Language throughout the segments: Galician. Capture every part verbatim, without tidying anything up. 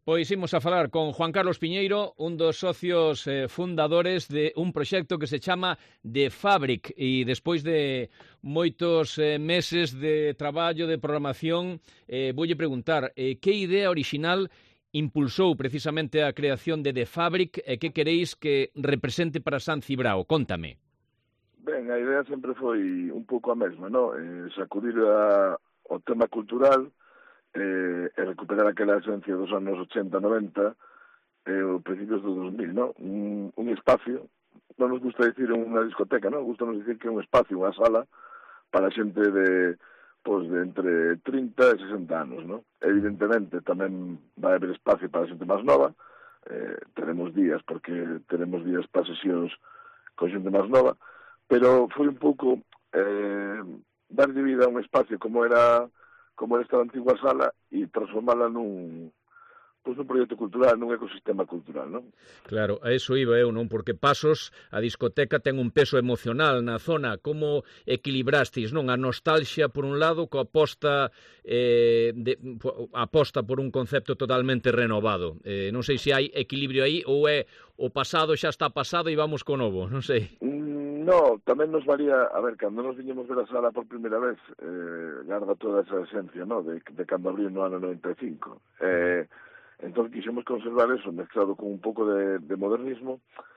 Pois imos a falar con Juan Carlos Piñeiro, un dos socios eh, fundadores de un proxecto que se chama The Fabric, e despois de moitos eh, meses de traballo, de programación, eh, voulle preguntar, eh, que idea original impulsou precisamente a creación de The Fabric e que queréis que represente para San Cibrao? Cóntame. Ben, a idea sempre foi un pouco a mesma, no? Eh, sacudir a, o tema cultural eh, e recuperar aquela esencia dos anos ochenta, noventa e eh, os principios dos dos mil, no? Un, un espacio, non nos gusta dicir unha discoteca, no? Gusta nos dicir que é un espacio, unha sala para xente de, pois, de entre trinta e sesenta anos, no? Evidentemente tamén vai haber espacio para xente máis nova, eh, teremos días, porque teremos días para sesións con xente máis nova, pero foi un pouco eh, darlle vida a un espacio como era como era esta antigua sala e transformala nun, pois, un proxecto cultural, nun ecosistema cultural, non? Claro, a eso iba eu, non? Porque Pasos, a discoteca ten un peso emocional na zona. Como equilibrastes, non? A nostalgia, por un lado, coa aposta, eh, de, aposta por un concepto totalmente renovado. Eh, non sei se hai equilibrio aí ou é o pasado xa está pasado e vamos co novo, non sei. No, tamén nos varía, a ver, cando nos viñemos ver a sala por primeira vez, eh, garda toda esa esencia, no? De, de cando abriu no ano noventa e cinco. Eh, entón, quixemos conservar eso, mezclado con un pouco de, de modernismo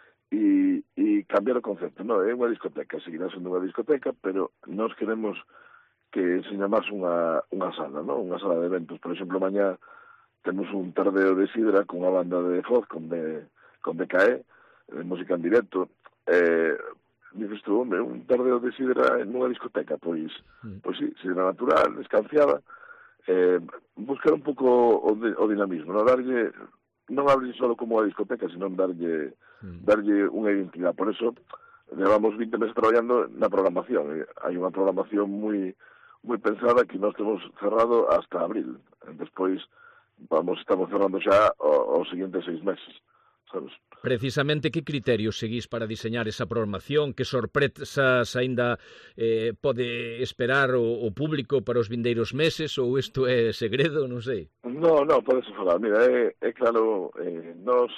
e, e cambiar o concepto, no? É unha discoteca, seguirá sendo unha discoteca, pero nós queremos que se llamase unha, unha sala, no? Unha sala de eventos. Por exemplo, mañá temos un tardeo de sidra con unha banda de Foz, con, de, con D K E, de música en directo. Eh, dices tú, hombre, un tardeo de sidra nunha discoteca, pois, mm. pois sí, sidra natural, escanciada, eh, buscar un pouco o, de, o dinamismo, non darlle, non abrir só como a discoteca, sino darlle, mm. darlle unha identidade. Por eso, levamos vinte meses traballando na programación. Hai unha programación moi moi pensada que nós temos cerrado hasta abril. Despois, vamos, estamos cerrando xa os seguintes seis meses, sabes? Precisamente, que criterios seguís para diseñar esa programación? Que sorpresas aínda eh, pode esperar o, o público para os vindeiros meses? Ou isto é segredo? Non sei. No, no, podes falar. Mira, é, é claro, eh, nós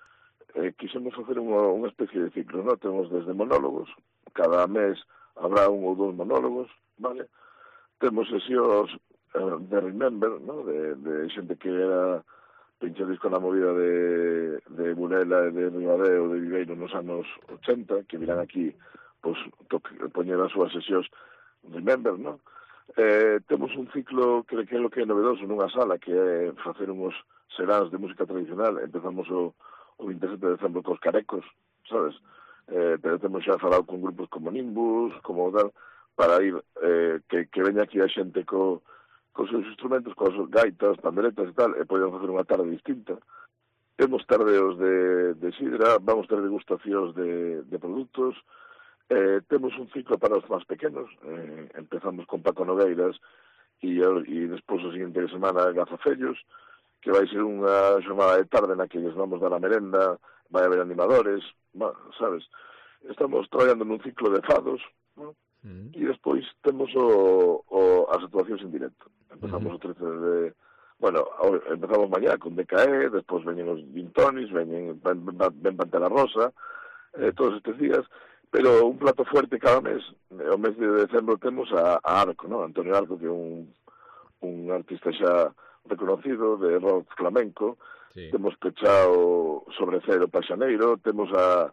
eh, quixemos facer unha, unha especie de ciclo, non? Temos desde monólogos, cada mes habrá un ou dous monólogos, vale? Temos sesións eh, de Remember, non? De, de xente que era pinche disco na movida de, de Burela e de Ribadeo, de Viveiro nos anos ochenta, que virán aquí, pois, poñer as súas sesións Remember, non? Eh, temos un ciclo que, que é o que é novedoso nunha sala, que é facer uns seráns de música tradicional. Empezamos o, o vinte e sete de decembro cos Carecos, sabes? Eh, pero temos xa falado con grupos como Nimbus, como tal, para ir, eh, que, que veña aquí a xente co con seus instrumentos, con as gaitas, panderetas e tal, e podemos facer unha tarde distinta. Temos tardeos de, de sidra, vamos ter degustacións de, de produtos, eh, temos un ciclo para os máis pequenos, eh, empezamos con Paco Nogueiras e, e despois o seguinte de semana Gazafellos, que vai ser unha xornada de tarde na que les vamos dar a merenda, vai haber animadores, bueno, sabes? Estamos traballando nun ciclo de fados, ¿no? Mm. E despois temos o, o, as actuacións en directo. Empezamos mm. o trece de... Bueno, empezamos mañá con D K E, despois veñen os Vintonis, veñen ven, ven Pantera Rosa, eh, todos estes días, pero un plato fuerte cada mes. O mes de decembro temos a, a Arco, ¿no? Antonio Arco, que é un, un artista xa reconocido de rock flamenco. Sí. Temos pechado sobre Cero Paxaneiro, temos a...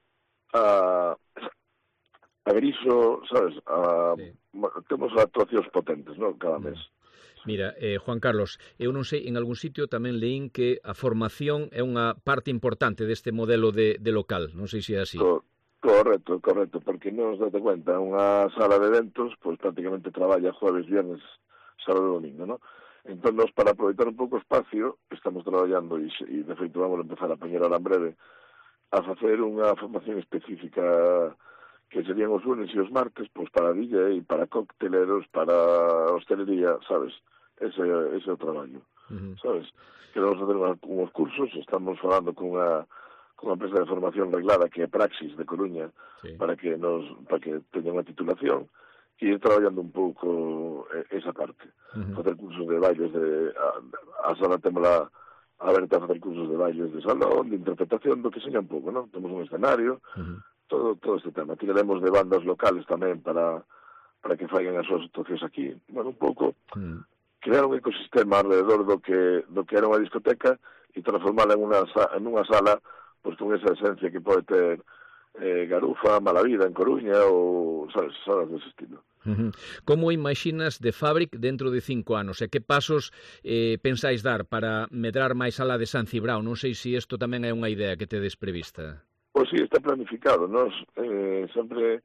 a a Griso, sabes, a, sí. Temos actuacións potentes, non? Cada mes. Mira, eh, Juan Carlos, eu non sei, en algún sitio tamén leín que a formación é unha parte importante deste modelo de, de local, non sei se é así. Co correcto, correcto, porque non nos date cuenta, unha sala de eventos, pois prácticamente traballa jueves, viernes, sábado e domingo, non? Entón, nos, para aproveitar un pouco o espacio, estamos traballando, e, e de feito vamos a empezar a poñer ahora en breve, a facer unha formación específica que serían os lunes e os martes, pois para D J, para cocteleros, para hostelería, sabes? Ese, ese é o traballo, uh-huh. Sabes? Queremos facer uns cursos, estamos falando con unha, con unha empresa de formación reglada que é Praxis de Coruña, sí. para que nos para que teña unha titulación e ir traballando un pouco esa parte. Uh-huh. Facer cursos de bailes, de, a, a sala temos a, aberta a facer cursos de bailes de salón, de interpretación, do que seña un pouco, non? Temos un escenario, uh-huh. todo todo este tema. Tiraremos de bandas locales tamén para para que faigan as súas actuacións aquí. Bueno, un pouco uh-huh. crear un ecosistema alrededor do que do que era unha discoteca e transformala en unha en unha sala pois con esa esencia que pode ter eh, Garufa, Malavida en Coruña ou sabes, salas dese estilo. Uh-huh. Como imaginas de Fabric dentro de cinco anos? E que pasos eh, pensáis dar para medrar máis alá de San Cibrao? Non sei se isto tamén é unha idea que tedes prevista. Pois sí, está planificado. Nos eh, sempre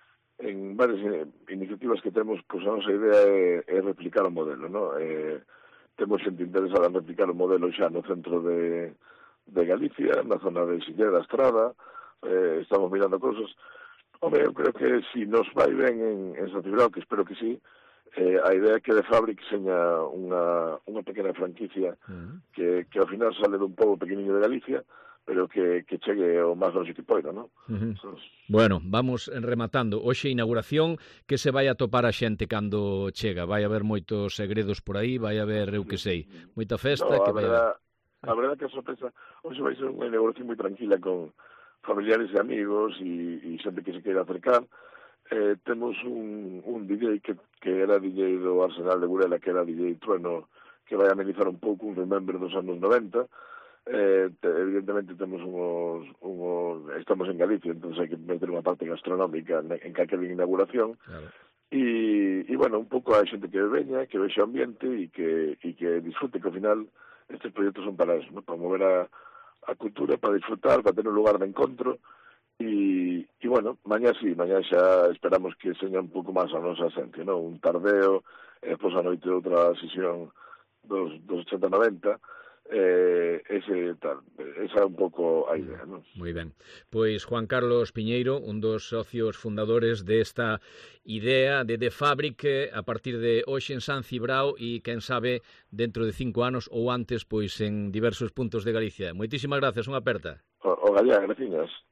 en varias iniciativas que temos, pois a nosa idea é, é replicar o modelo, ¿no? Eh, temos xente interesada en replicar o modelo xa no centro de, de Galicia, na zona de Silleda, Estrada, eh, estamos mirando cousas. Home, eu creo que si nos vai ben en, en San Cibrao, que espero que sí, eh, a idea é que de Fabric seña unha, unha pequena franquicia uh-huh. que, que ao final sale dun pobo pequeniño de Galicia, pero que, que chegue o máis longe que poida, non? Uh-huh. Entonces... Bueno, vamos rematando. Hoxe inauguración, que se vai a topar a xente cando chega? Vai haber moitos segredos por aí, vai haber, eu que sei, moita festa? No, que a, verdad, vai haber... a verdad que a sorpresa, hoxe vai ser unha inauguración moi tranquila con familiares e amigos e, e xente que se queira acercar. Eh, temos un, un D J que, que era D J do Arsenal de Burela, que era D J Trueno, que vai amenizar un pouco un remember dos anos noventa. Eh, te, evidentemente temos unos, unos... Estamos en Galicia, entón hai que meter unha parte gastronómica en, en calquera inauguración. Claro. E, e, bueno, un pouco a xente que veña, que vexe o ambiente e que, e que disfrute, que ao final estes proxectos son para eso, ¿no? Para mover a a cultura, para disfrutar, para ter un lugar de encontro e, e bueno, mañá sí, mañá xa esperamos que seña un pouco máis a nosa esencia, ¿no? Un tardeo, e depois a noite outra sesión dos, dos ochenta noventa, eh, ese tal, esa é un pouco a idea, ¿no? Moi ben. Pois Juan Carlos Piñeiro, un dos socios fundadores desta idea de The Fabric a partir de hoxe en San Cibrao e, quen sabe, dentro de cinco anos ou antes, pois en diversos puntos de Galicia. Moitísimas gracias, unha aperta. O, o Gallá, graciñas.